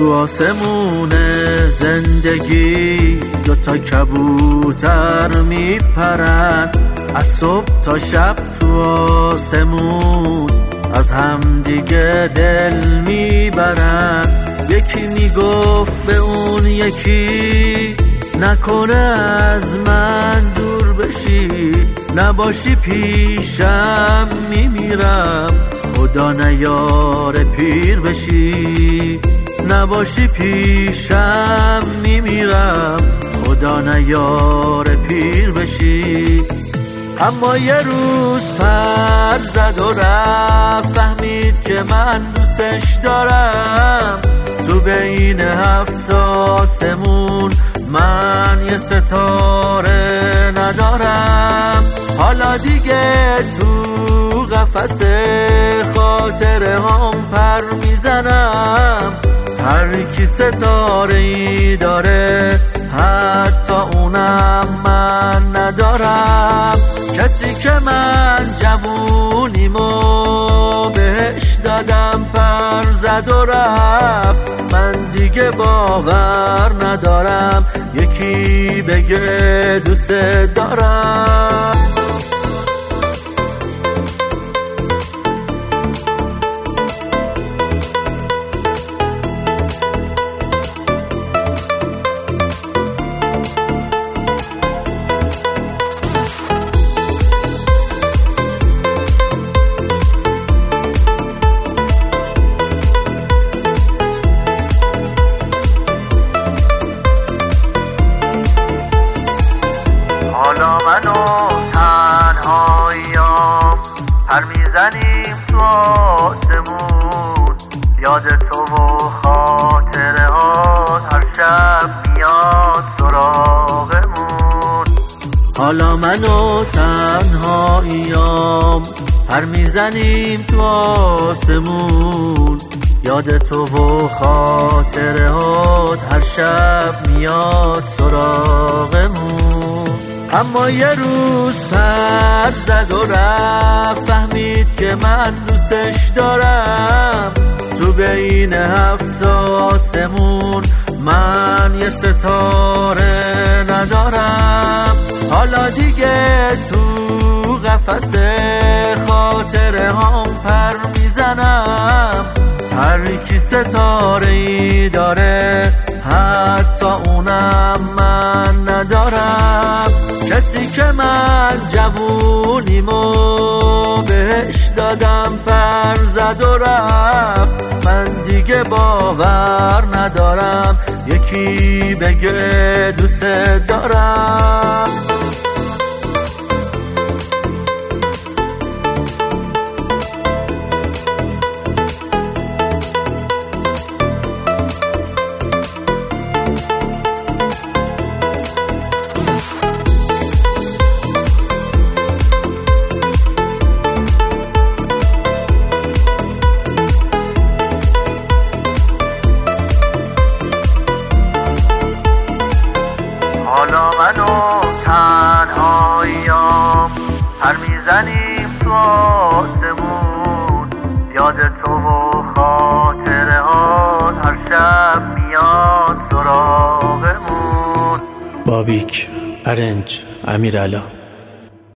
تو آسمون زندگی دوتا کبوتر میپرن، از صبح تا شب تو آسمون از هم دیگه دل میبرن. یکی میگفت به اون یکی نکنه از من دور بشی، نباشی پیشم میمیرم، خدا نیاره پیر بشی. نباشی پیشم میمیرم، خدا نیاره پیر بشی. اما یه روز پر زد و رفت، فهمید که من دوستش دارم. تو بین هفت آسمون من یه ستاره ندارم. حالا دیگه تو قفس خاطره هم پر میزنم. هر کی ستاره ای داره حتی اونم من ندارم. کسی که من جوونیمو بهش دادم پر زد و رفت، من دیگه باور ندارم یکی بگه دوست دارم. حالا من و تنهاییام پر میزنیم تو آسمون، یاد تو و خاطره ها هر شب میاد سراغمون. حالا من و تنهاییام پر میزنیم تو آسمون، یاد تو و خاطره ها هر شب میاد سراغمون. اما یه روز پر زد و رفت، فهمید که من دوستش دارم. تو بین هفت آسمون من یه ستاره ندارم. حالا دیگه تو قفس خاطره هم پر میزنم. هر کی ستاره ای داره حتی اونم من ندارم. کسی که من جوونیمو بهش دادم پر زد و رفت، من دیگه باور ندارم یکی بگه دوست دارم. حالا من و تنهاییام پر میزنیم تو آسمون، یاد تو و خاطره ها هر شب میاد سراغمون. بابیک، ارنج، امیرعلا.